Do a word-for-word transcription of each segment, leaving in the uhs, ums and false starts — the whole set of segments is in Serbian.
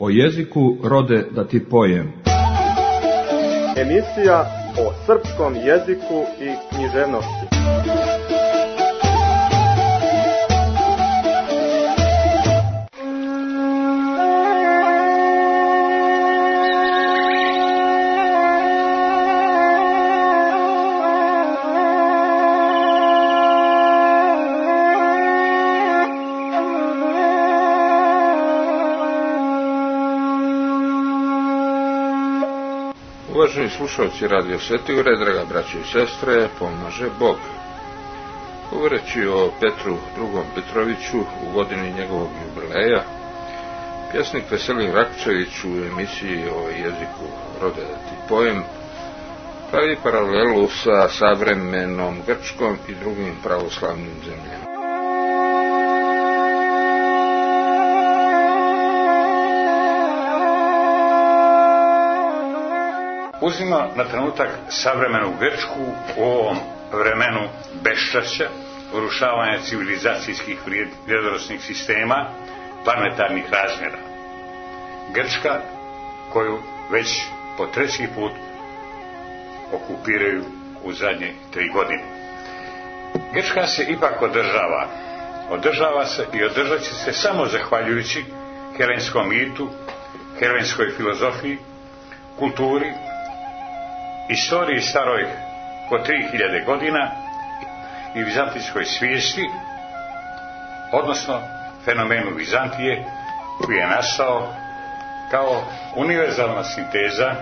o jeziku rode da ti pojem. Emisija o srpskom jeziku i književnosti. Uvaženi slušalci Radio Svetigore, draga braćo i sestre, pomaže Bog. Govoreći o Petru drugom Petroviću u godini njegovog jubileja, pjesnik Veselin Rakčević u emisiji o jeziku rode da ti pojem pravi paralelu sa savremenom Grčkom i drugim pravoslavnim zemljama. Uzima na trenutak savremenu Grčku u ovom vremenu beščašća, urušavanja civilizacijskih vrijednosnih sistema, planetarnih razmjera. Grčka, koju već po treći put okupiraju u zadnje tri godine. Grčka se ipak održava. Održava se i održat će se samo zahvaljujući helenskom mitu, helenskoj filozofiji, kulturi, istoriji staroj po tri hiljade godina i vizantijskoj svijesti, odnosno fenomenu Vizantije, koji je nastao kao univerzalna sinteza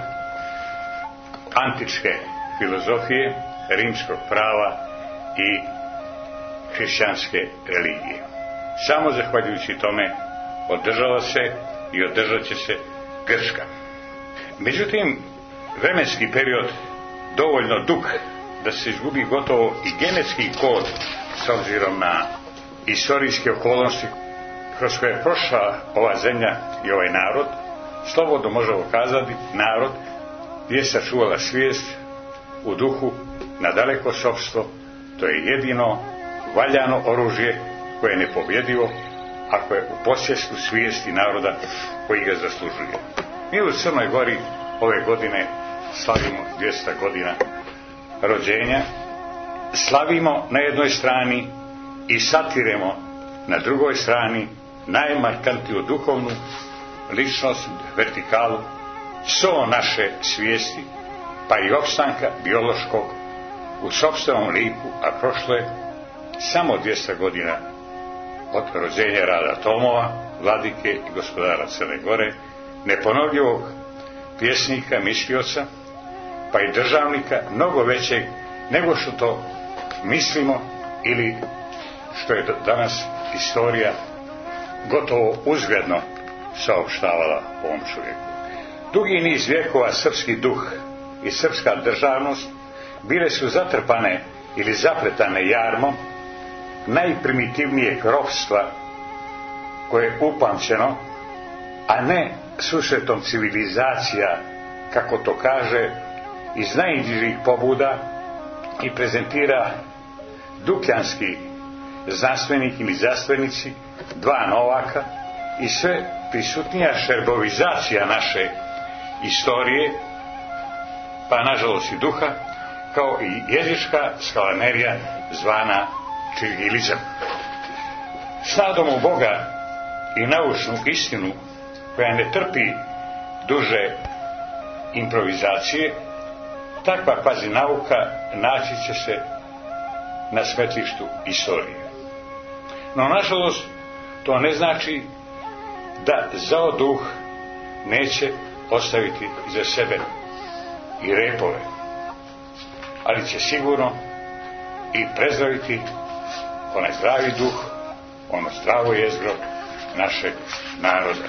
antičke filozofije, rimskog prava i hrišćanske religije. Samo zahvaljujući tome održava se i održat će se Grčka. Međutim, vremenski period dovoljno dug da se izgubi gotovo i genetski kod s obzirom na istorijske okolnosti kroz koje je prošla ova zemlja i ovaj narod, slobodno možemo kazati narod je sačuvala svijest u duhu na daleko sopstvo. To je jedino valjano oružje koje je nepobjedivo ako je u posjestu svijesti naroda koji ga zaslužuje. Mi u Crnoj Gori ove godine slavimo dvjesto godina rođenja, slavimo na jednoj strani i satiremo na drugoj strani najmarkantniju duhovnu ličnost, vertikalu, so naše svijesti, pa i opstanka biološkog u sopstvenom liku, a prošlo je samo dvjesto godina od rođenja Rada Tomova, vladike i gospodara Crne Gore, neponovljivog pjesnika, mislioca, pa i državnika, mnogo većeg nego što to mislimo ili što je danas istorija gotovo uzgredno saopštavala ovom čovjeku. Dugi niz vjekova srpski duh i srpska državnost bile su zatrpane ili zapletane jarmom najprimitivnijeg ropstva koje je upamćeno, a ne susretom civilizacija, kako to kaže, iz najnižih pobuda i prezentira dukljanski znanstvenik ili znanstvenici, dva Novaka i sve prisutnija šerbovizacija naše istorije, pa nažalost i duha, kao i jezička skalamerija zvana čirgilizam. S nadom u Boga i naučnu istinu koja ne trpi duže improvizacije, takva kvazi nauka naći će se na smetlištu istorije. No, nažalost, to ne znači da zao duh neće ostaviti za sebe i repove, ali će sigurno i prezdraviti onaj zdravi duh, ono zdravo jezgro našeg naroda.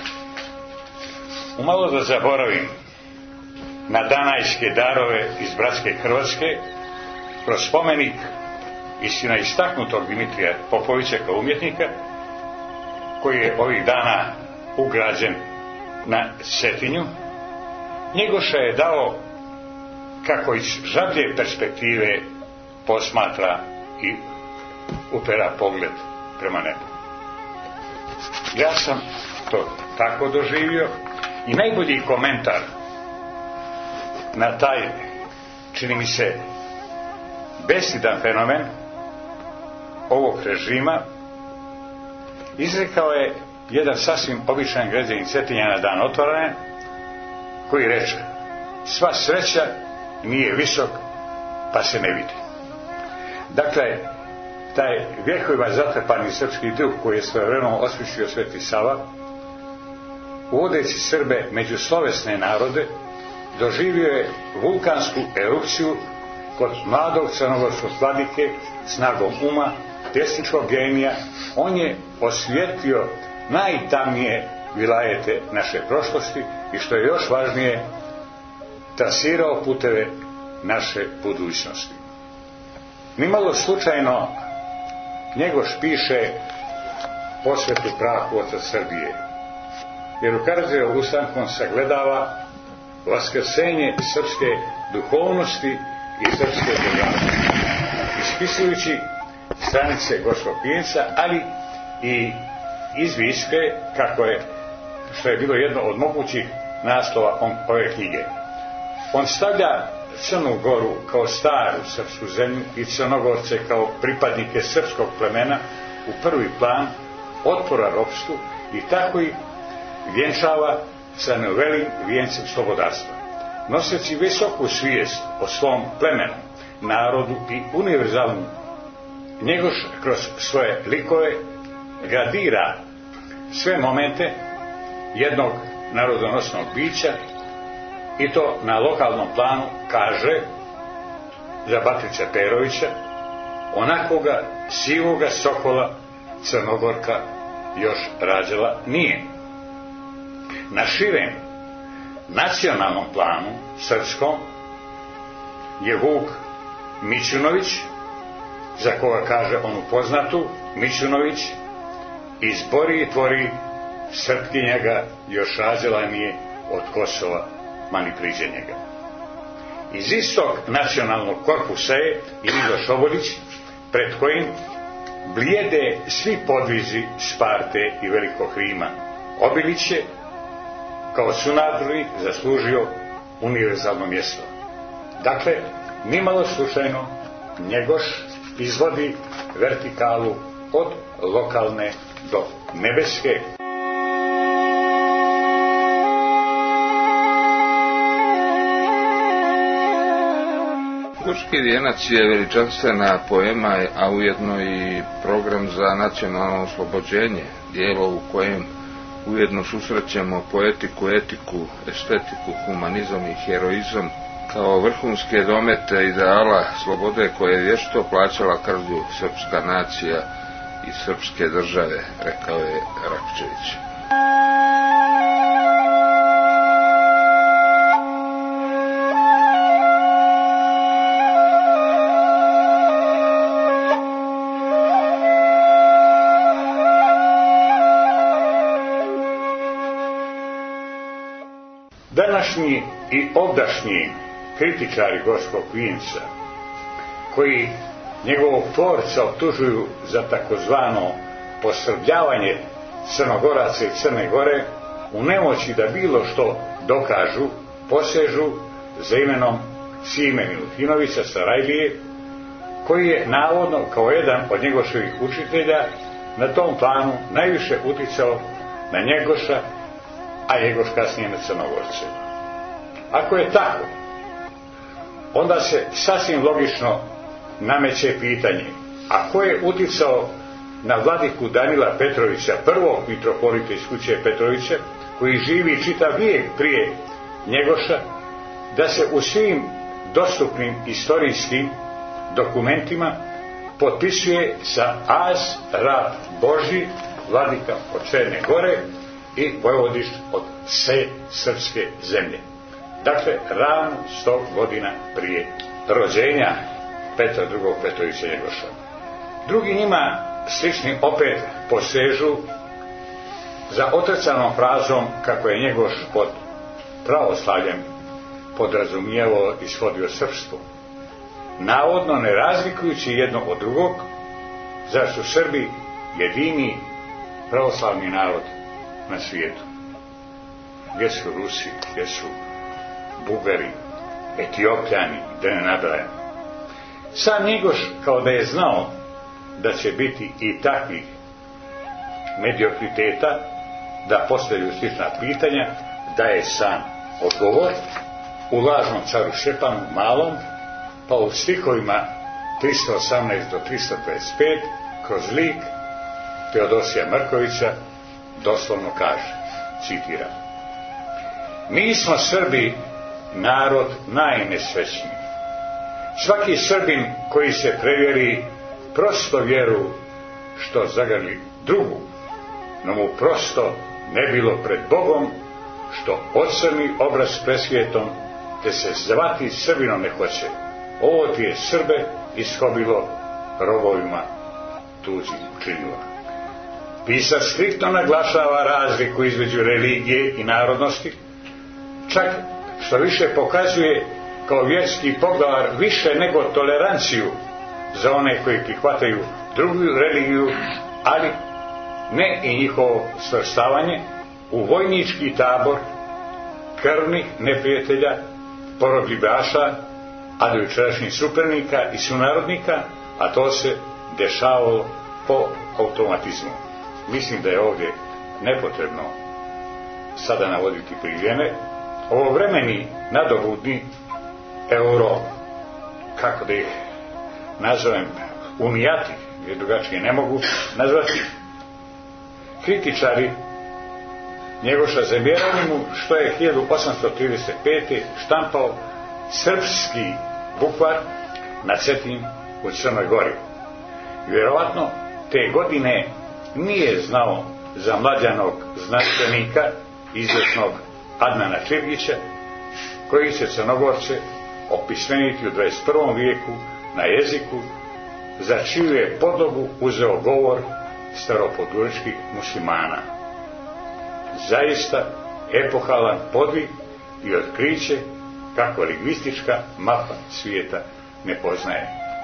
Umalo da zaboravim na danajske darove iz bratske Hrvatske, kroz spomenik istina istaknutog Dimitrija Popovića kao umjetnika, koji je ovih dana ugrađen na Cetinju. Njegoša je dao, kako iz žablje perspektive posmatra i upera pogled prema nebu. Ja sam to tako doživio I najbolji komentar na taj, čini mi se, bestidan fenomen ovog režima izrekao je jedan sasvim običan građanin Cetinja na dan otvaranja, koji reče: sva sreća nije visok pa se ne vidi. Dakle, taj vjekovima zatrpani srpski duh koji je svojevremeno osmislio Sveti Sava, uvodeći Srbe među slovesne narode, doživio je vulkansku erupciju kod mladog crnogorskog vladike, snagom uma, pesničkog genija. On je osvijetlio najtamnije vilajete naše prošlosti i, što je još važnije, trasirao puteve naše budućnosti. Nimalo slučajno Njegoš piše posvetu prahu oca Srbije, jer u Karadžićevom ustankom sagledava vaskrsenje srpske duhovnosti i srpske državnosti, ispisujući stranice Gorskog vijenca, ali i izviske, kako je, što je bilo jedno od mogućih naslova on, ove knjige. On stavlja Crnu Goru kao staru srpsku zemlju i Crnogorce kao pripadnike srpskog plemena u prvi plan otpora ropstvu i tako ih vjenčava sa nevelim vijencem slobodarstva. Noseći visoku svijest o svom plemenu, narodu i univerzalnom, Njegoš kroz svoje likove gradira sve momente jednog narodonosnog bića, i to na lokalnom planu kaže za Batrića Perovića: onakoga sivoga sokola Crnogorka još rađala nije. Na širem nacionalnom planu srpskom je Vuk Mićunović, za koga kaže onu poznatu: Mićunović izbori i tvori, Srpkinja ga još rađala nije, od Kosova ma ni priđe njega. Iz istog nacionalnog korpusa je i Miloš Obolić, pred kojim blijede svi podvizi Sparte i Velikog Rima. Obilić je kao sunarodnik zaslužio univerzalno mjesto. Dakle, nimalo slučajno Njegoš izvodi vertikalu od lokalne do nebeske. Turski vijenac je veličanstvena poema, a ujedno i program za nacionalno oslobođenje, dijelo u kojem ujedno susrećemo poetiku, etiku, estetiku, humanizam i heroizam kao vrhunske domete ideala slobode koje je vješto plaćala krvlju srpska nacija i srpske države, rekao je Rakčević. Današnji i ovdašnji kritičari Gorskog vijenca, koji njegovog tvorca optužuju za takozvano posrbljavanje Crnogoraca i Crne Gore, u nemoći da bilo što dokažu, posežu za imenom Sime Milutinovića Sarajlije, koji je navodno kao jedan od Njegoševih učitelja na tom planu najviše uticao na Njegoša, a Njegoš kasnije na Crnogorce. Ako je tako, onda se sasvim logično nameće pitanje: a ko je uticao na vladiku Danila Petrovića, prvog mitropolita iz kuće Petrovića, koji živi čitav vijek prije Njegoša, da se u svim dostupnim istorijskim dokumentima potpisuje sa Az rab Božji, vladika od Crne Gore i vojvodiš od sve srpske zemlje. Dakle, ravno sto godina prije rođenja Petra drugog Petrovića Njegoša. Drugi njima slični opet posežu za otrcanom frazom kako je Njegoš pod pravoslavljem podrazumijevao i shodio srpstvo, navodno ne razlikujući jedno od drugog, zar su Srbi jedini pravoslavni narod na svijetu. gdje su Rusi, gdje su Bugari, Etiopljani, da ne nabrajam. Sam Njegoš, kao da je znao da će biti i takvih mediokriteta, da postavljaju slična pitanja, daje sam odgovor u lažnom caru Šćepanu Malom, pa u stihovima tristo osamnaest do tristo dvadeset pet kroz lik Teodosija Mrkovića doslovno kaže, citiram: mi smo Srbi narod najnesrećniji. Svaki Srbin koji se prevjeri prosto vjeru što zagrli drugu, no mu prosto ne bilo pred Bogom što ocrni obraz presvijetom, te se zvati Srbinom ne hoće. Ovo ti je Srbe ishobilo robovima tuđim učinilo. Pisac striktno naglašava razliku između religije i narodnosti, čak što više pokazuje kao vjerski poglavar više nego toleranciju za one koji prihvataju drugu religiju, ali ne i njihovo svrstavanje u vojnički tabor krvnih neprijatelja, porobljivaša, a do jučerašnjih suparnika i sunarodnika, a to se dešavalo po automatizmu. Mislim da je ovdje nepotrebno sada navoditi primjene. Ovovremeni nadobudni euro, kako da ih nazovem, unijati, jer drugačije ne mogu nazvati, kritičari Njegoša zamjerali mu što je hiljadu osamsto trideset pete štampao srpski bukvar na Cetinju u Crnoj Gori. Vjerovatno te godine nije znao za mlađanog znanstvenika izvjesnog Adnana Čirgića, koji će Crnogorce opismeniti u dvadeset prvom vijeku na jeziku za čiju je podlogu uzeo govor staropodgoričkih muslimana. Zaista epohalan podvig i otkriće kako lingvistička mapa svijeta ne poznaje.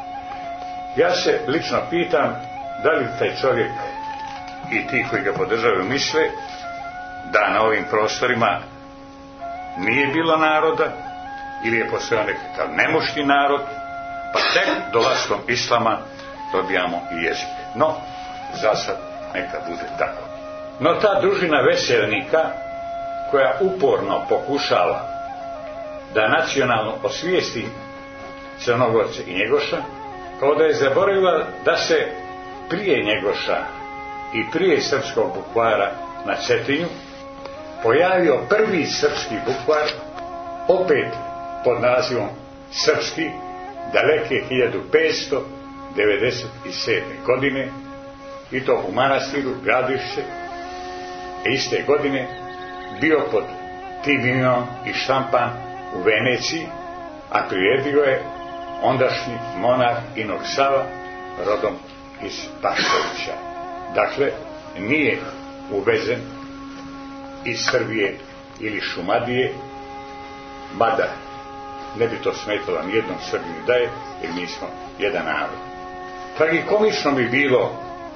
Ja se lično pitam da li taj čovjek i ti koji ga podržavaju misle da na ovim prostorima nije bilo naroda ili je postojao nekakav nemušti narod, pa tek dolaskom islama dobijamo i jezik. No, za sad neka bude tako. No ta družina veselnika koja uporno pokušava da nacionalno osvijesti Crnogorce i Njegoša, kao da je zaboravila da se prije Njegoša i prije srpskog bukvara na Cetinju pojavio prvi srpski bukvar, opet pod nazivom srpski, daleke hiljadu petsto devedeset sedme. godine, i to u manastiru Gradišće, iste godine bio pod tim imenom i štampan u Veneciji, a priredio je ondašnji monarh Inok Sava, rodom iz Paškovića. Dakle, nije uvezen iz Srbije ili Šumadije, mada ne bi to smetalo nijednom Srbinu da je, jer mi smo jedan narod. Tragikomično bi bilo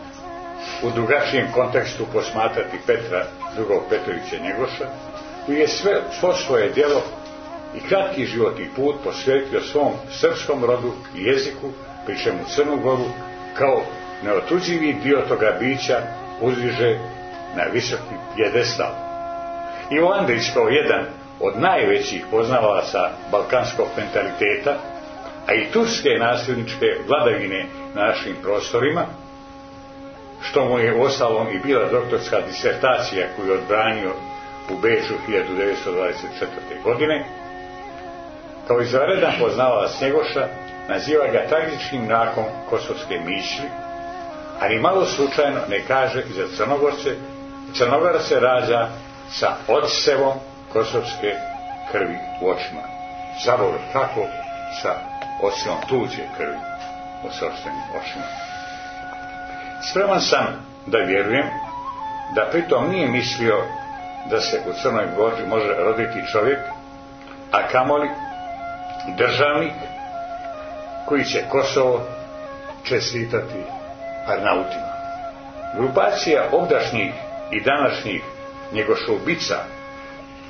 u drugačijem kontekstu posmatrati Petra drugog Petrovića Njegoša, koji je sve, svo svoje djelo i kratki životni put posvetio svom srpskom rodu i jeziku, pri čemu Crnu Goru kao neotuđivi dio toga bića uzdiže na visoki pjedestal. Ivo Andrić kao jedan od najvećih poznavalaca balkanskog mentaliteta, a i turske nasljedničke vladavine na našim prostorima, što mu je uostalom i bila doktorska disertacija koju je odbranio u Beču hiljadu devetsto dvadeset četvrte. godine, kao izvanredan poznavalac Njegoša, naziva ga tragičnim mrakom kosovske mišlji, ali malo slučajno ne kaže i za Crnogorce. Crnogora se rađa sa odsevom kosovske krvi u očima. Zabole kako sa odsevom tuđe krvi u sopstvenim očima. Spreman sam da vjerujem da pritom nije mislio da se u Crnoj Gori može roditi čovjek, a kamoli državnik koji će Kosovo čestitati Arnautima. Grupacija ovdašnjih i današnjih njegošoubica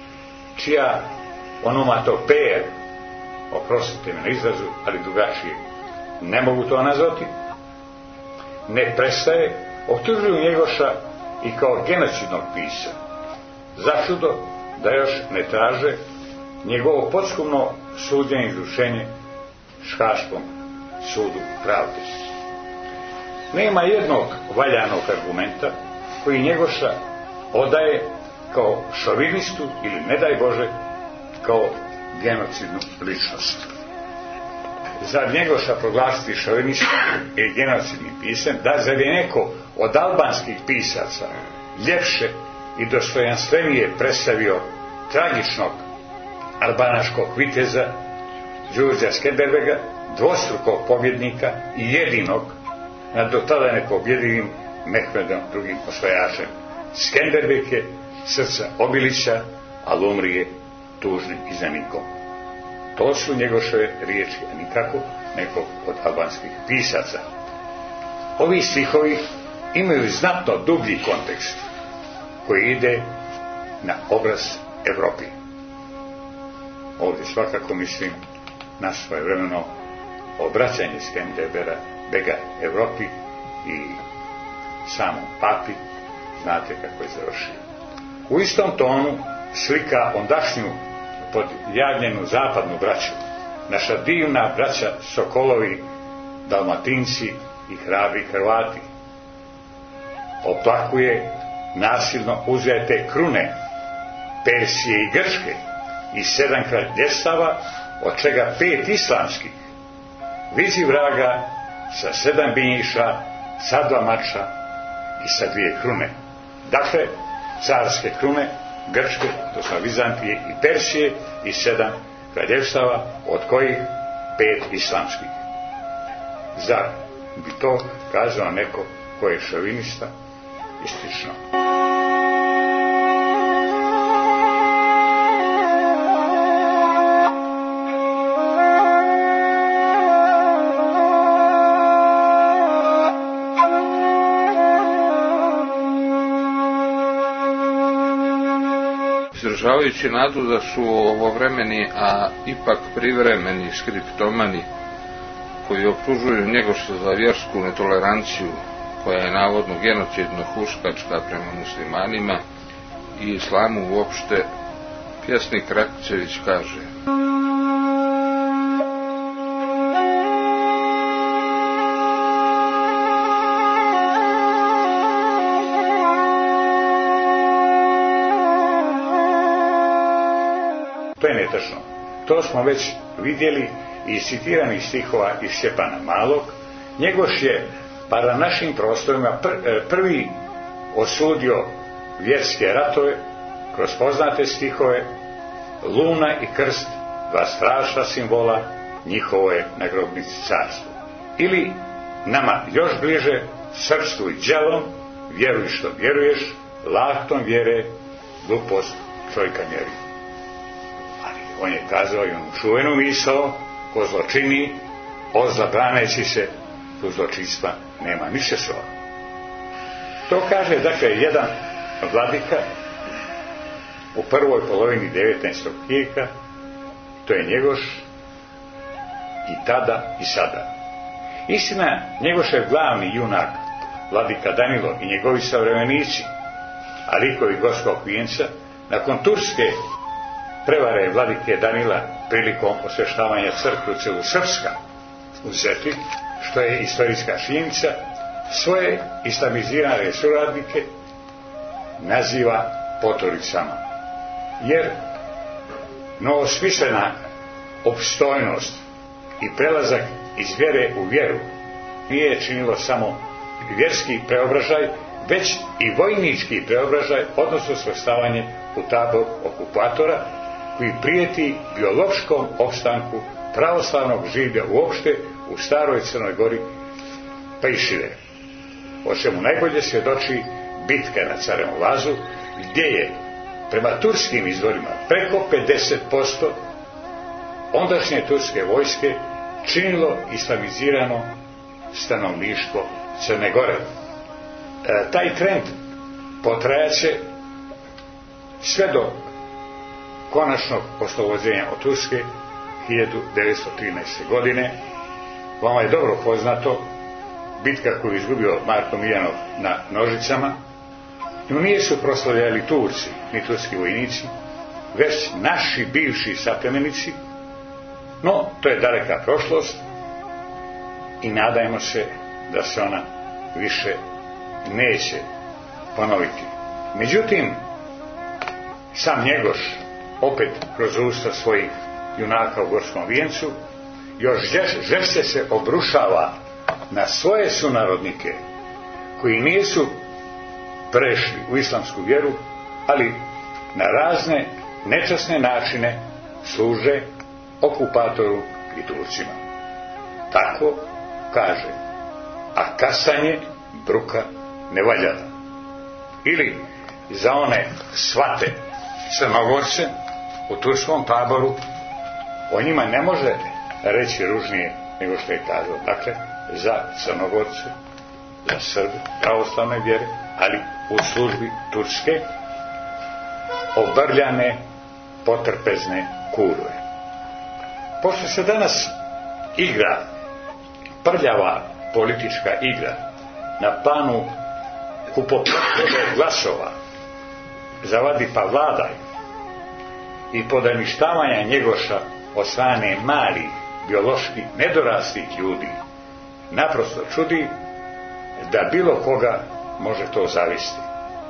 čija onomatopeja, oprostite mi na izrazu, ali drugačije ne mogu to nazvati, ne prestaje, optužuju Njegoša i kao genocidnog pisca. Začudo da još ne traže njegovo podskumno suđenje i izručenje Haškom sudu pravde. Nema jednog valjanog argumenta koji Njegoša odaje kao šovinistu ili, ne daj Bože, kao genocidnu ličnost. Zar Njegoša proglasiti šovinistom ili genocidnim pisem, da zar je neko od albanskih pisaca ljepše i dostojanstvenije predstavio tragičnog albanaškog viteza Đurđa Skenderbega, dvostrukog pobjednika i jedinog nad do tada nepobjedivim Mehmedom drugim osvajačem. Skenderbeg je srca Obilića, ali umrije tužnim izdanikom. To su Njegošove riječi, a nikako nekog od albanskih pisaca. Ovi stihovi imaju znatno dublji kontekst koji ide na obraz Evropi. Ovdje svakako mislim na svojevremeno obraćanje Skenderbega Bega Evropi i samom papi, znate kako je završio. U istom tonu slika ondašnju podjavljenu zapadnu braću, naša divna braća Sokolovi, Dalmatinci i hrabri Hrvati. Oplakuje nasilno uzete krune Persije i Grčke i sedam kraljevstava, od čega pet islamskih. Vizi vraga sa sedam binjiša, sa dva mača i sa dvije krune. Dakle, carske krune Grčke, to su Vizantije i Persije, i sedam kraljevstava, od kojih pet islamskih. Zar bi to kazao neko ko je šovinista i slično? Izražavajući nadu da su ovovremeni, a ipak privremeni skriptomani koji optužuju Njegoša za vjersku netoleranciju, koja je navodno genocidno huškačka prema muslimanima i islamu uopšte, pjesnik Rakićević kaže: To je netačno. To smo već vidjeli iz citiranih stihova iz Stjepana Malog. Njegoš je pa na našim prostorima pr- prvi osudio vjerske ratove kroz poznate stihove Luna i krst, dva strašna simbola, njihovo je na grobnici carstvo. Ili nama još bliže, srpstvu i djelom, vjeruj što vjeruješ, lahtom vjere, glupost čovjeka mjeri. Ali on je kazao i onu čuvenu misao: ko zločini, ozla braneći se, tu zločinstva nema ništa svoja. To kaže, dakle, jedan vladika u prvoj polovini devetnaestog vijeka. To je Njegoš i tada i sada. Istina, Njegošev glavni junak, vladika Danilo i njegovi savremenici, a likovi Gorskog vijenca, nakon turske prevare vladike Danila prilikom osvještavanja crkve u celu Srpska uzeti, što je istorijska činjenica, svoje islamizirane suradnike naziva potoricama. Jer novosmislena opstojnost i prelazak iz vjere u vjeru nije činilo samo vjerski preobražaj, već i vojnički preobražaj, odnosno svrstavanje u tabor okupatora koji prijeti biološkom opstanku pravoslavnog življa uopšte u staroj Crnoj Gori pa i šire. O čemu najbolje svjedoči bitka na Carevom Lazu, gdje je prema turskim izvorima preko pedeset posto ondašnje turske vojske činilo islamizirano stanovništvo Crne Gore. E, taj trend potrajaće sve dok konačnog oslobođenja od Turske hiljadu devetsto trinaeste. godine. Vama je dobro poznato bitka koju je izgubio Marko Miljanov na Nožicama. No nije su proslavljali Turci, ni turski vojnici, već naši bivši saplemenici. No, to je daleka prošlost i nadajmo se da se ona više neće ponoviti. Međutim, sam Njegoš, opet kroz usta svojih junaka u Gorskom vijencu, još žešće se obrušava na svoje sunarodnike koji nisu prešli u islamsku vjeru, ali na razne nečasne načine služe okupatoru i Turcima. Tako kaže, a kasanje bruka ne valjala. Ili za one svate Crnogorce u turskom taboru, o njima ne može reći ružnije nego što je kazao. Dakle, za Crnogorce, za Srbe pravoslavne vjere, ali u službi Turske, obrljane, potrpezne kurve. Pošto se danas igra, prljava politička igra na planu kupoprodaje glasova, zavadi pa vladaj, i podaništavanja Njegoša od strane malih, biološki nedoraslih ljudi, naprosto čudi da bilo koga može to zavesti.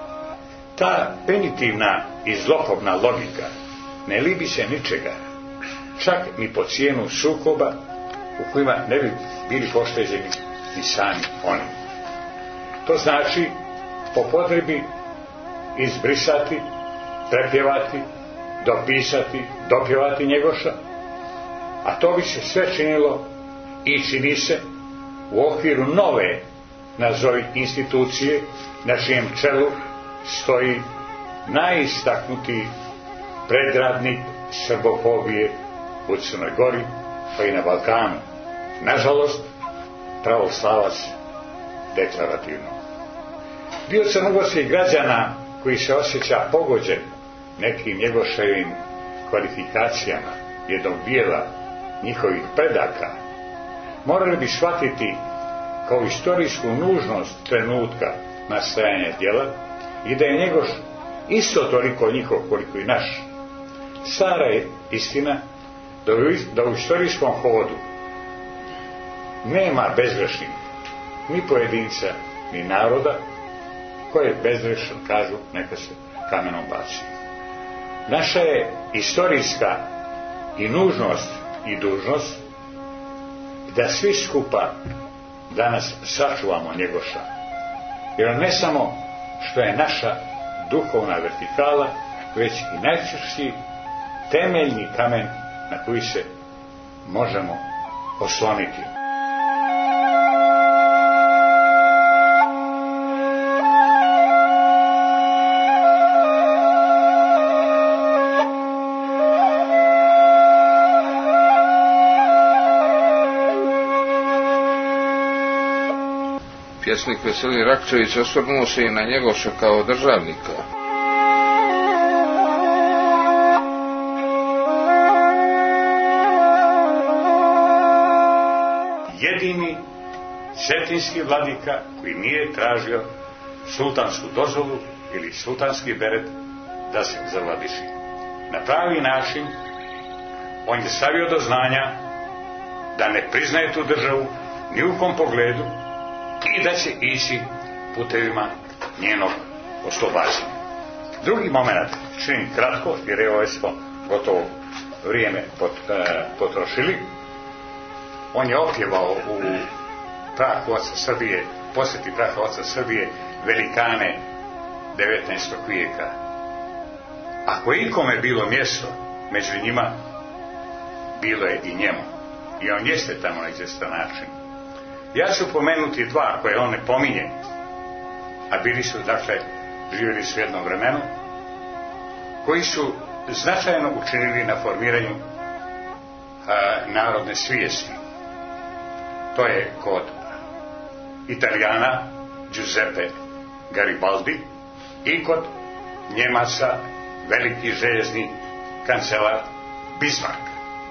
Ta primitivna i zlokobna logika ne libi se ničega, čak ni po cijenu sukoba u kojima ne bi bili pošteđeni ni sami oni. To znači po potrebi izbrisati, prepjevati, dopisati, dopjevati Njegoša, a to bi se sve činilo i čini se u okviru nove, nazovi, institucije na čijem čelu stoji najistaknutiji predradnik srbofobije u Crnoj Gori, pa i na Balkanu. Nažalost, pravoslavac deklarativno. Dio crnogorskih građana koji se osjeća pogođen nekim Njegoševim kvalifikacijama jednog dijela njihovih predaka, morali bi shvatiti kao istorijsku nužnost trenutka nastajanja djela i da je Njegoš isto toliko njihov koliko i naš. Stara je istina da u istorijskom hodu nema bezgrešnih ni pojedinca ni naroda koji je bezgrešan, kažu, neka se kamenom baci. Naša je istorijska i nužnost i dužnost da svi skupa danas sačuvamo Njegoša, jer ne samo što je naša duhovna vertikala, već i najčvršći temeljni kamen na koji se možemo osloniti. Pjesnik Veselin Rakčević osvrnuo se i na Njegoša kao državnika. Jedini cetinski vladika koji nije tražio sultansku dozvolu ili sultanski beret da se zavladiši. Na pravi način on je stavio do znanja da ne priznaje tu državu ni u kom pogledu i da će ići putevima njenog oslobađanja. Drugi moment, činim kratko, jer evo smo gotovo vrijeme pot, e, potrošili. On je opjevao u prahu oca Srbije, posjeti prahu oca Srbije, velikane devetnaestog vijeka. Ako je ikome bilo mjesto među njima, bilo je i njemu. I on jeste tamo na izvjestan način. Ja ću pomenuti dva koje on ne pominje, a bili su, dakle, živjeli su u jednom vremenu, koji su značajno učinili na formiranju a, narodne svijesti. To je kod Italijana Giuseppe Garibaldi i kod Njemaca veliki željezni kancelar Bismarck.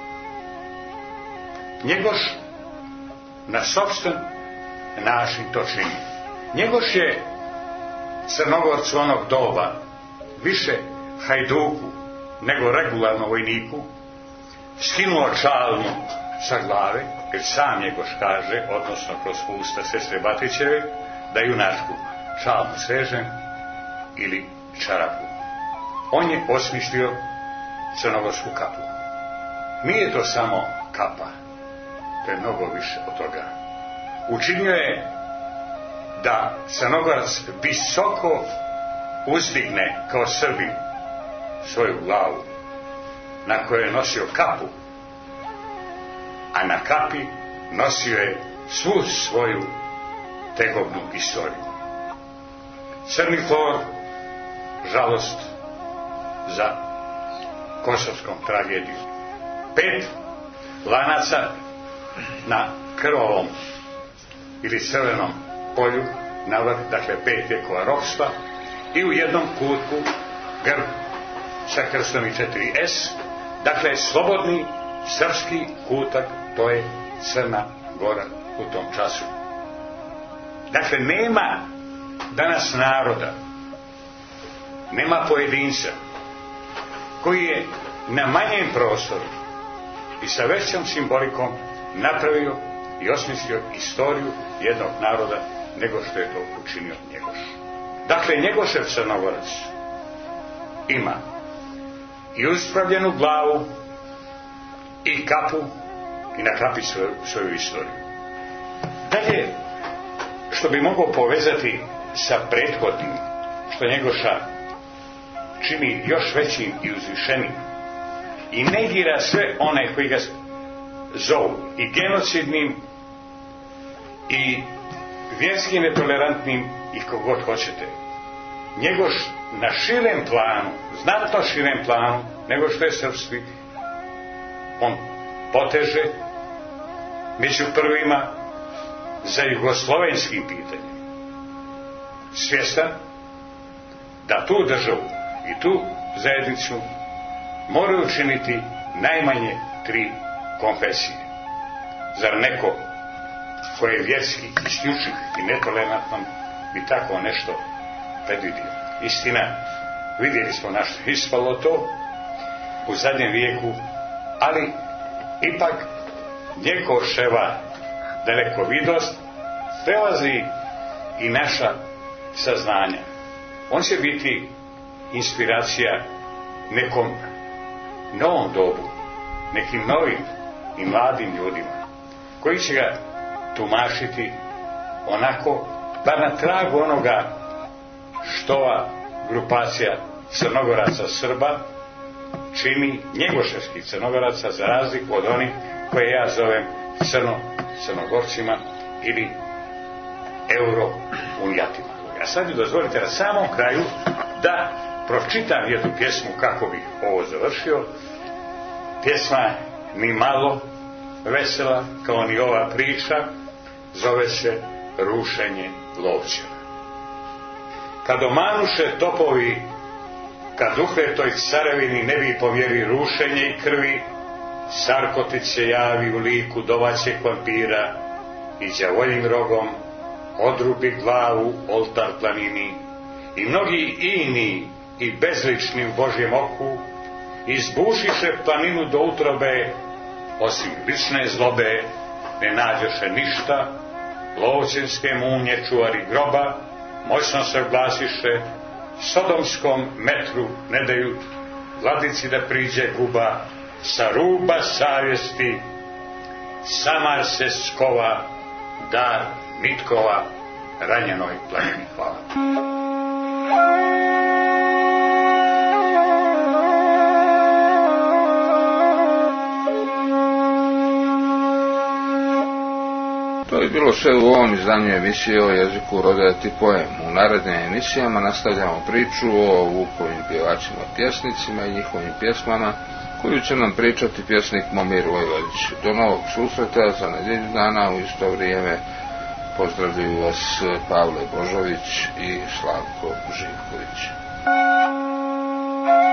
Njegoš na sopstven način to čini. Njegoš je Crnogorcu onog doba više hajduku nego regularno vojniku skinuo čalmu sa glave, jer sam Njegoš kaže, odnosno kroz usta sestre Batićeve, da junačku čalmu svežem ili čarapu. On je osmislio crnogorsku kapu. Nije to samo kapa, to je mnogo više od toga. Učinio je da Crnogorac visoko uzdigne kao Srbin svoju glavu, na kojoj je nosio kapu, a na kapi nosio je svu svoju tegobnu istoriju. Crni flor, žalost za kosovskom tragedijom. Pet lanaca na krvavom ili crvenom polju navrh, dakle pet vjekova ropstva, i u jednom kutku grb sa krstom i četiri es, dakle slobodni srpski kutak, to je Crna Gora u tom času. Dakle, nema danas naroda, nema pojedinca koji je na manjem prostoru i sa većom simbolikom napravio i osmislio istoriju jednog naroda nego što je to učinio Njegoš. Dakle, Njegošev Crnogorac ima i uspravljenu glavu i kapu i na kapi svoju, svoju istoriju. Dalje, što bi mogao povezati sa prethodnim, što Njegoša čini još većim i uzvišenim i negira sve one koji ga zovu i genocidnim i vjerski netolerantnim i kogod hoćete. Njegoš na širem planu, znatno širem planu nego što je srpski, on poteže među prvima za jugoslovenskim pitanjem, svjestan da tu državu i tu zajednicu moraju učiniti najmanje tri konfesije. Zar neko koji je vjerski isključiv i netolerantan bi tako nešto predvidio? Istina, vidjeli smo na što ispalo to u zadnjem vijeku, ali ipak Njegoševa dalekovidost prelazi i naša saznanja. On će biti inspiracija nekom novom dobu, nekim novim i mladim ljudima koji će ga tumačiti onako, bar na tragu onoga što ova grupacija Crnogoraca Srba čini, njegoševskih Crnogoraca, za razliku od onih koje ja zovem crno Crnogorcima ili Euro-unijatima. A sad dozvolite na samom kraju da pročitam jednu pjesmu kako bih ovo završio. Pjesma ni malo vesela kao ni ova priča, zove se Rušenje Lovćeva. Kad omanuše topovi, kad uhle toj carevini ne bi po mjeri rušenje i krvi, Sarkotić se javi u liku domaćeg vampira i đavoljim rogom odrubi glavu oltar planini, i mnogi ini i bezlični u Božjem oku izbušiše planinu do utrobe, osim lične zlobe ne nađoše ništa. Lovćenske mumnje čuvari groba moćno se glasiše, sodomskom metru ne daju vladici da priđe guba, sa ruba savjesti samar se skova, dar nitkova ranjenoj planini. Hvala. To je bilo sve u ovom izdanju emisije o jeziku Rodati poem. U narednim emisijama nastavljamo priču o Vukovim pjevačima pjesnicima i njihovim pjesmama, koju će nam pričati pjesnik Momir Vojvodić. Do novog susreta za nedjelju dana u isto vrijeme. Pozdravljaju vas Pavle Božović i Slavko Živković.